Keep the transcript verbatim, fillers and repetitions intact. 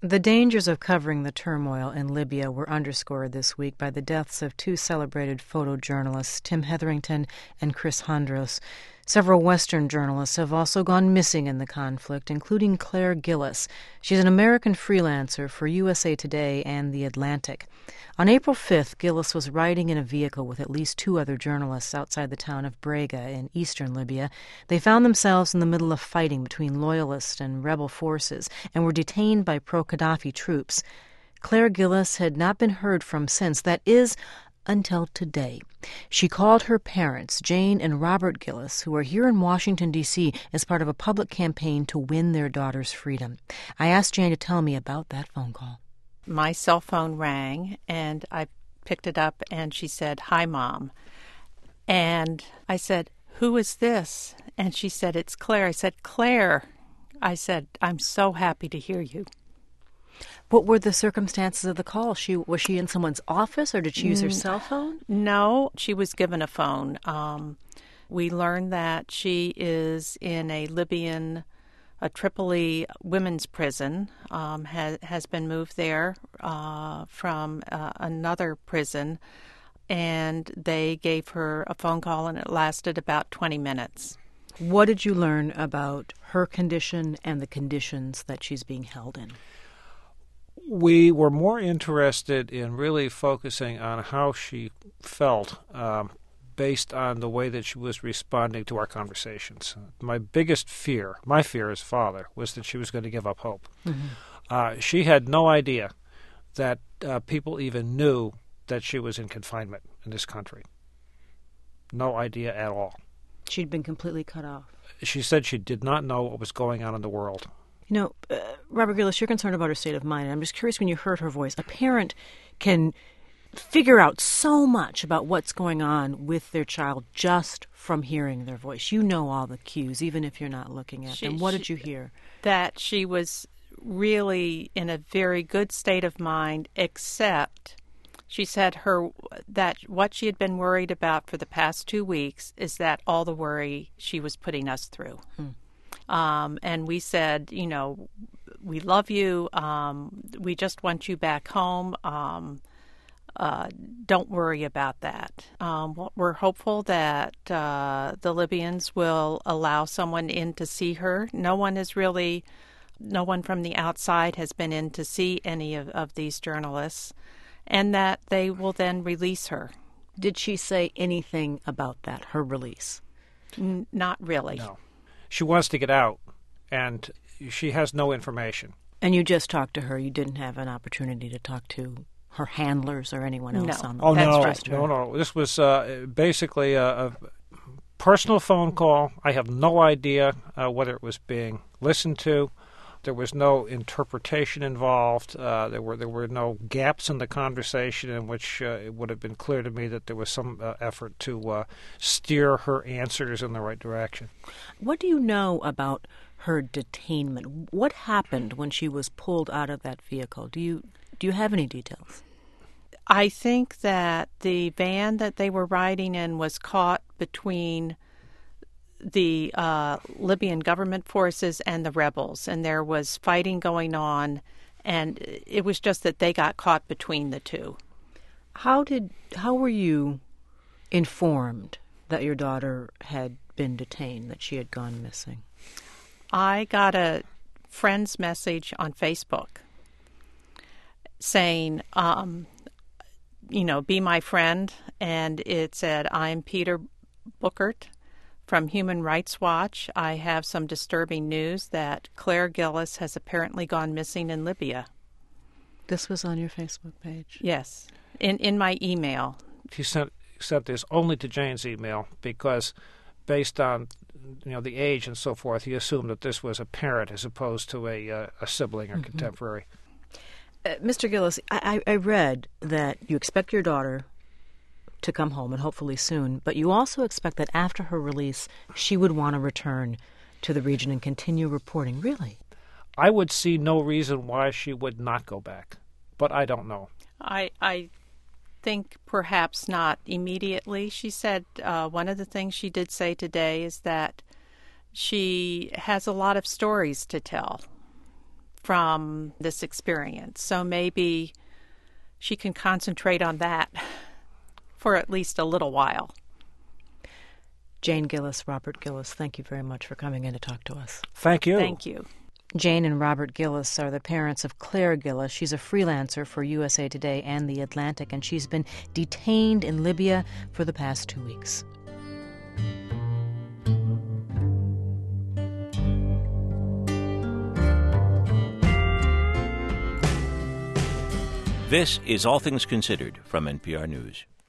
The dangers of covering the turmoil in Libya were underscored this week by the deaths of two celebrated photojournalists, Tim Hetherington and Chris Hondros. Several Western journalists have also gone missing in the conflict, including Claire Gillis. She's an American freelancer for U S A Today and The Atlantic. On April fifth, Gillis was riding in a vehicle with at least two other journalists outside the town of Brega in eastern Libya. They found themselves in the middle of fighting between loyalist and rebel forces and were detained by pro-Gaddafi troops. Claire Gillis had not been heard from since, that is, until today. She called her parents, Jane and Robert Gillis, who are here in Washington, D C, as part of a public campaign to win their daughter's freedom. I asked Jane to tell me about that phone call. My cell phone rang, and I picked it up, and she said, "Hi, Mom." And I said, "Who is this?" And she said, "It's Claire." I said, "Claire." I said, "I'm so happy to hear you." What were the circumstances of the call? She was she in someone's office, or did she use her cell phone? No, she was given a phone. Um, we learned that she is in a Libyan, a Tripoli women's prison, um, has, has been moved there uh, from uh, another prison, and they gave her a phone call, and it lasted about twenty minutes. What did you learn about her condition and the conditions that she's being held in? We were more interested in really focusing on how she felt um, based on the way that she was responding to our conversations. My biggest fear, my fear as father, was that she was going to give up hope. Mm-hmm. Uh, she had no idea that uh, people even knew that she was in confinement in this country. No idea at all. She'd been completely cut off. She said she did not know what was going on in the world. You know, uh, Robert Gillis, you're concerned about her state of mind. I'm just curious, when you heard her voice, a parent can figure out so much about what's going on with their child just from hearing their voice. You know all the cues, even if you're not looking at she, them. What she, did you hear? That she was really in a very good state of mind, except she said her that what she had been worried about for the past two weeks is that all the worry she was putting us through. Hmm. Um, and we said, you know, we love you. Um, we just want you back home. Um, uh, don't worry about that. Um, we're hopeful that uh, the Libyans will allow someone in to see her. No one is really, no one from the outside has been in to see any of, of these journalists, and that they will then release her. Did she say anything about that, her release? N- not really. No. She wants to get out, and she has no information. And you just talked to her. You didn't have an opportunity to talk to her handlers or anyone else no. on the Oh, That's no, just her. no, no. This was uh, basically a, a personal phone call. I have no idea uh, whether it was being listened to. There was no interpretation involved. Uh, there were there were no gaps in the conversation in which uh, it would have been clear to me that there was some uh, effort to uh, steer her answers in the right direction. What do you know about her detainment? What happened when she was pulled out of that vehicle? Do you do you have any details? I think that the van that they were riding in was caught between the uh, Libyan government forces and the rebels, and there was fighting going on, and it was just that they got caught between the two. How did how were you informed that your daughter had been detained, that she had gone missing? I got a friend's message on Facebook saying, um, you know, be my friend, and it said, "I'm Peter Bookert from Human Rights Watch. I have some disturbing news that Claire Gillis has apparently gone missing in Libya." This was on your Facebook page? Yes, in in my email. He sent sent this only to Jane's email because, based on you know the age and so forth, he assumed that this was a parent as opposed to a uh, a sibling or mm-hmm. contemporary. Uh, Mister Gillis, I, I read that you expect your daughter to come home, and hopefully soon, but you also expect that after her release, she would want to return to the region and continue reporting. Really? I would see no reason why she would not go back, but I don't know. I I think perhaps not immediately. She said uh, one of the things she did say today is that she has a lot of stories to tell from this experience. So maybe she can concentrate on that for at least a little while. Jane Gillis, Robert Gillis, thank you very much for coming in to talk to us. Thank you. Thank you. Jane and Robert Gillis are the parents of Claire Gillis. She's a freelancer for U S A Today and The Atlantic, and she's been detained in Libya for the past two weeks. This is All Things Considered from N P R News.